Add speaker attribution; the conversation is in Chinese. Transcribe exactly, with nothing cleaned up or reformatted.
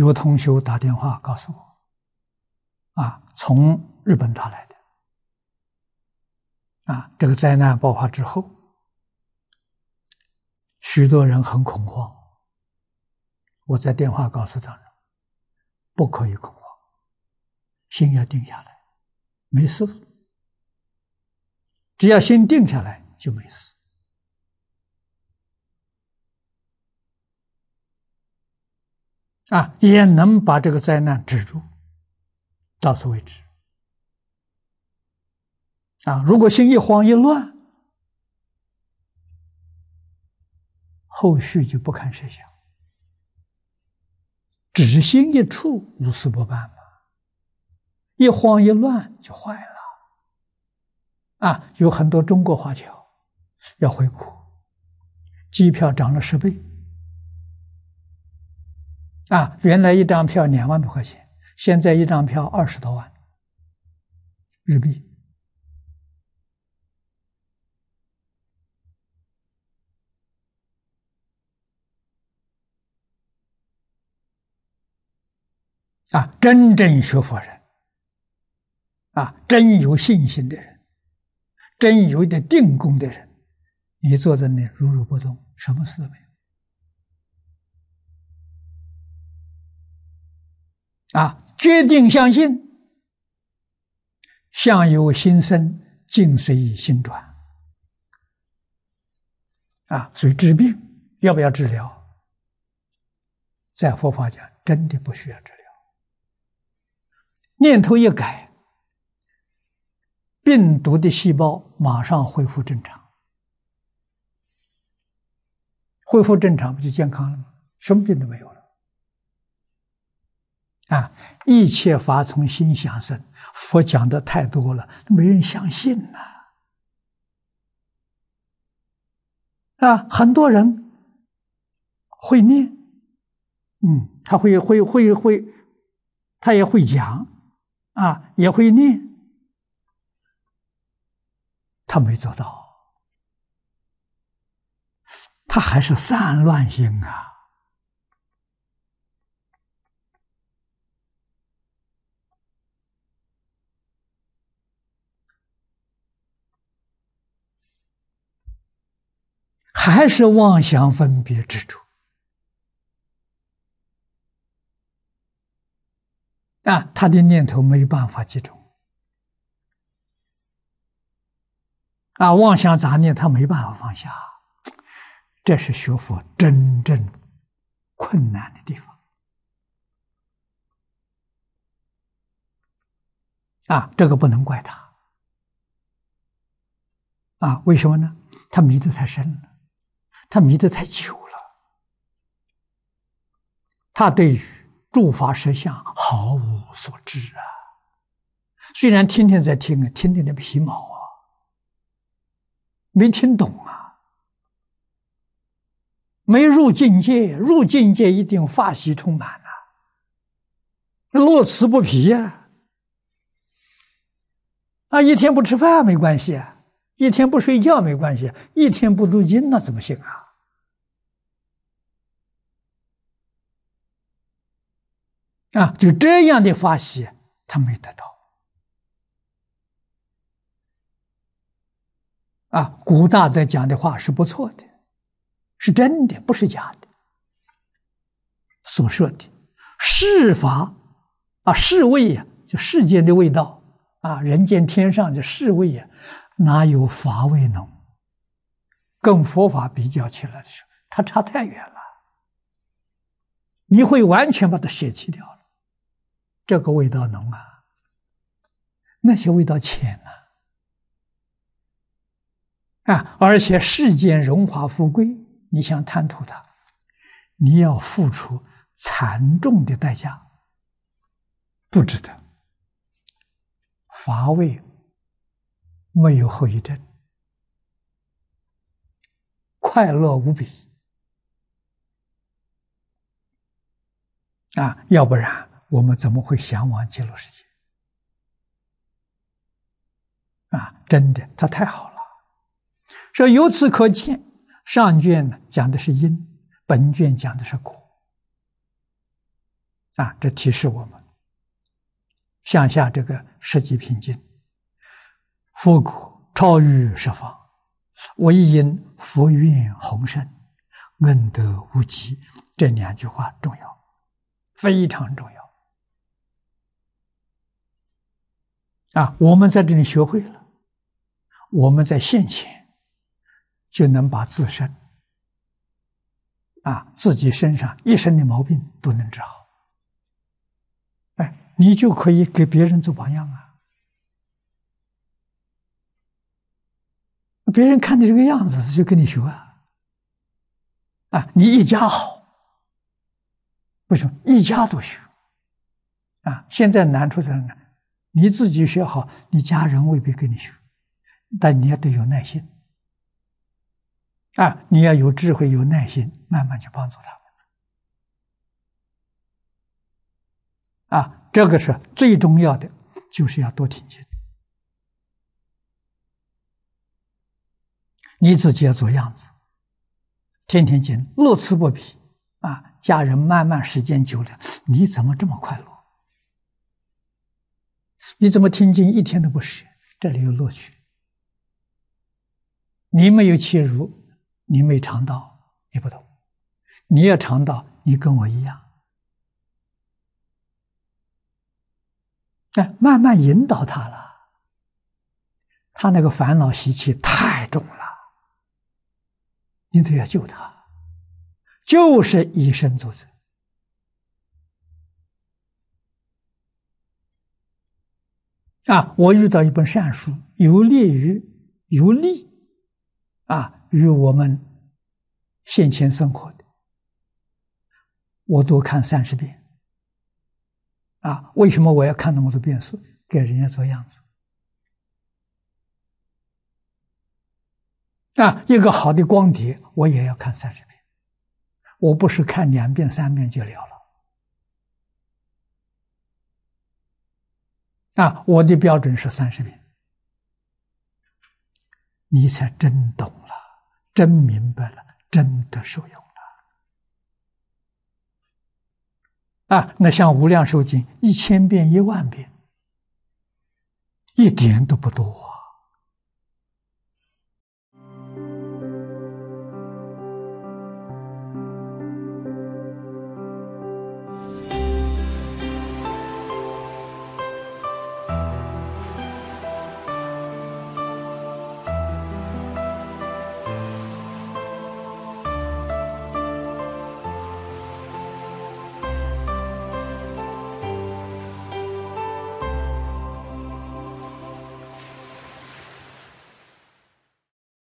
Speaker 1: 有同学打电话告诉我，啊，从日本打来的，啊，这个灾难爆发之后，许多人很恐慌。我在电话告诉他们，不可以恐慌，心要定下来，没事，只要心定下来就没事。啊，也能把这个灾难止住，到此为止。啊，如果心一慌一乱，后续就不堪设想。只心一处，无事不办嘛。一慌一乱就坏了。啊，有很多中国华侨要回国，机票涨了十倍。啊，原来一张票两万多块钱，现在一张票二十多万日币。啊，真正学佛人，啊，真有信心的人，真有一点定功的人，你坐在那如如不动，什么事都没有。啊，决定相信，相由心生，境随心转。啊，所以治病要不要治疗？在佛法讲，真的不需要治疗。念头一改，病毒的细胞马上恢复正常，恢复正常不就健康了吗？什么病都没有了。啊，一切法从心想生，佛讲的太多了，没人相信呐。啊，很多人会念，嗯，他会会会会，他也会讲。啊，也会念，他没做到，他还是散乱心啊！还是妄想分别执着啊，他的念头没办法集中啊，妄想杂念他没办法放下，这是学佛真正困难的地方啊，这个不能怪他啊，为什么呢？他迷得太深了，他迷得太久了，他对于诸法实相毫无所知啊！虽然天天在听啊，听听那皮毛啊，没听懂啊，没入境界，入境界一定法喜充满啊，乐此不疲呀！啊，一天不吃饭没关系啊，一天不睡觉没关系，一天不读经那怎么行啊？啊，就这样的法喜，他没得到。啊，古大德讲的话是不错的，是真的，不是假的。所说的世法啊，世味呀，就世间的味道啊，人间天上的世味呀，哪有法味浓？跟佛法比较起来的时候，它差太远了。你会完全把它舍弃掉了。这个味道浓啊，那些味道浅啊，啊！而且世间荣华富贵，你想贪图它，你要付出惨重的代价，不值得。乏味，没有后遗症，快乐无比啊！要不然我们怎么会向往极乐世界啊？真的，它太好了。说由此可见，上卷呢讲的是因，本卷讲的是果啊，这提示我们向下这个十几品经，佛果超越十方，唯因佛愿宏盛，恩德无极。这两句话重要，非常重要啊！我们在这里学会了，我们在现前就能把自身啊自己身上一身的毛病都能治好。哎，你就可以给别人做榜样啊！别人看你这个样子，就跟你学啊！啊，你一家好，为什么一家都学？啊，现在难处在哪？你自己学好，你家人未必跟你学，但你也得有耐心啊！你要有智慧、有耐心，慢慢去帮助他们啊！这个是最重要的，就是要多听经。你自己要做样子，天天经，乐此不疲啊！家人慢慢时间久了，你怎么这么快乐？你怎么听经一天都不舍？这里有乐趣。你没有切入，你没尝到，你不懂。你要尝到，你跟我一样。哎，慢慢引导他了，他那个烦恼习气太重了。你都要救他，就是以身作则啊！我遇到一本善书，有利于有利啊于我们现前生活的，我都看三十遍啊！为什么我要看那么多遍书？给人家做样子啊！一个好的光碟，我也要看三十遍，我不是看两遍三遍就了了啊！我的标准是三十遍，你才真懂了，真明白了，真的受用了啊！那像《无量寿经》一千遍、一万遍，一点都不多啊。